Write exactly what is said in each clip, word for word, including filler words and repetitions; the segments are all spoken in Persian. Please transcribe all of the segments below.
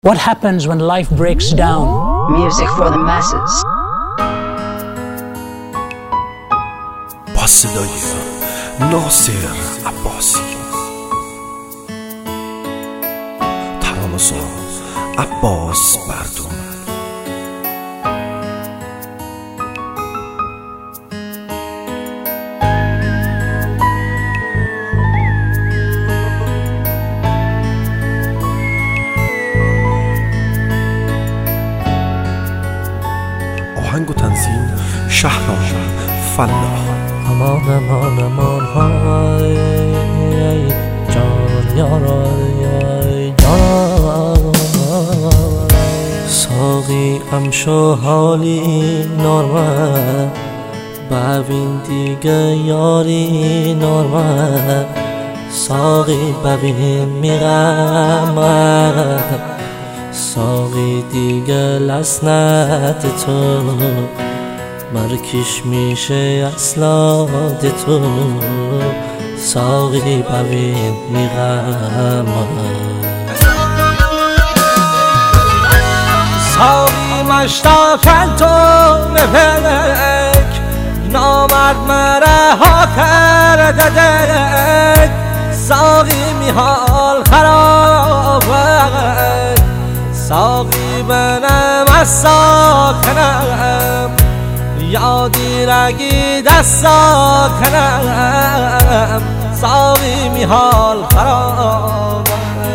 What happens when life breaks down? Music for the masses. با صدای ناصر عباسی، ترانه‌ساز عباس بردون. آهنگ و تنظیم شهرام فلاح. امان امان امان های جان یارای جان ساقی امشو حالی نورمه ببین دیگه یاری نورمه ساقی ببین میغمه ساقی دیگه لسنت تو مرکش میشه اصلات تو ساقی ببین میغم ساقی مشتاقن تو نپلک نامرد مره ها کرده دک ساقی میحال خرابه ساقی بنم از ساکنم یادی رگی دستا کنم ساقی میحال خرابه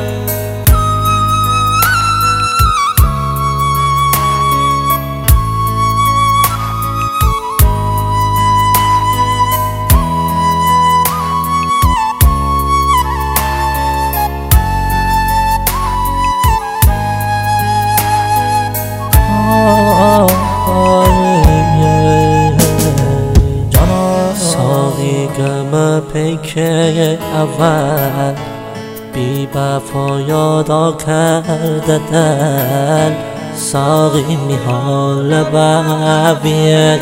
گم پیکه اول بی بفا یادا کرده دل ساقی میحال ببیه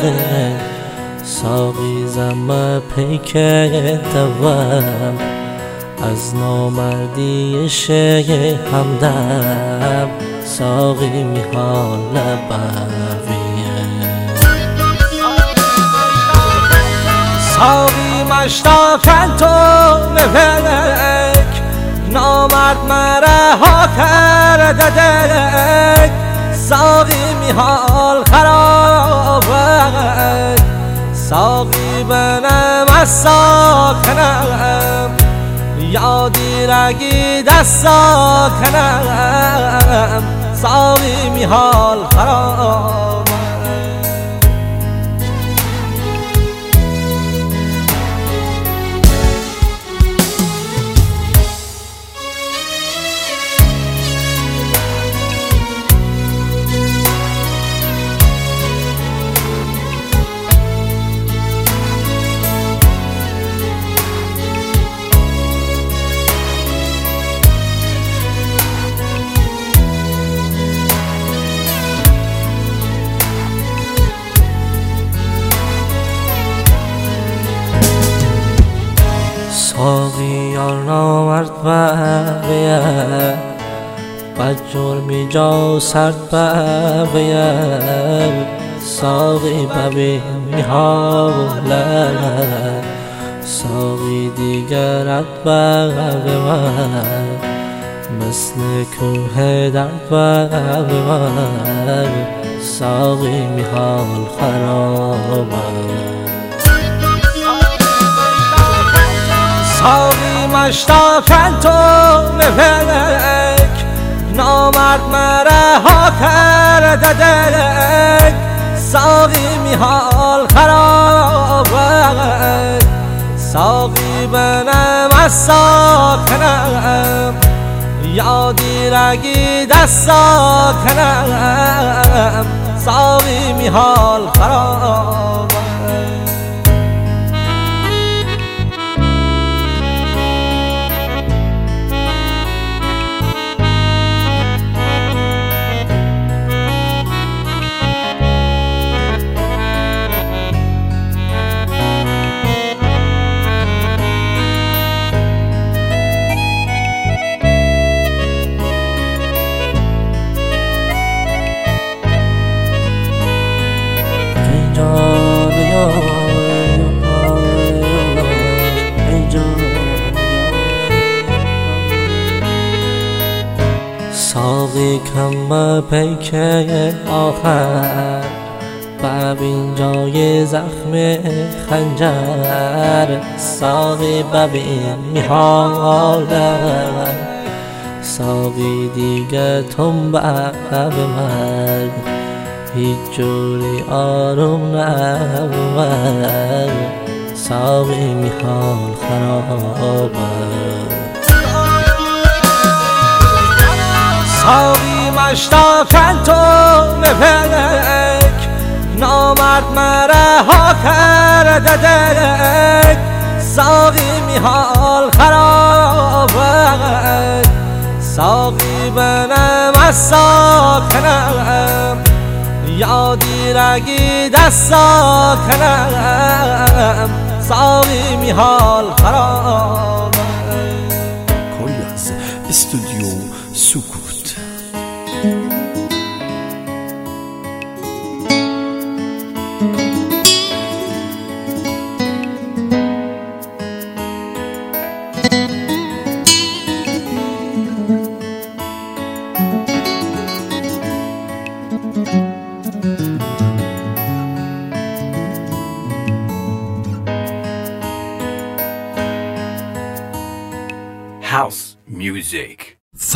ساقی زم پیکه دوم از نامردی شه همدم ساقی میحال ببیه ساقی مشتاقن تو نپلک نامرد مره ها کرده دک ساقی میحال خرابه ساقی بنم از ساکنم یادی رگی دستا کنم ساقی میحال خرابه ساقی یار نامرد ببیه بد جرمی جا سرد ببیه ساقی ببین میحاله ساقی دیگرت ببیه مثل کوه درد ببیه ساقی میحال خرابه ساقی مشتاقن تو نپلک نامرد مره ها کرده دک ساقی میحال خرابه ساقی بنم از ساکنم یادی رگی دستا کنم ساقی میحال خرابه ساقی کم پیک آخر ببین جای زخم خنجر ساقی ببین میحالم ساقی دیگه تنبه به من هیچ جوری آروم نبود ساقی میحال خرابه ساقی مشتاقن تو نپک نامرد مره ها کرده دک ساقی میحال خرابه ساقی بنم از ساکنم یادی رگی دست ساکنم ساقی میحال خرابه Koyaz استودیو سکوت House music.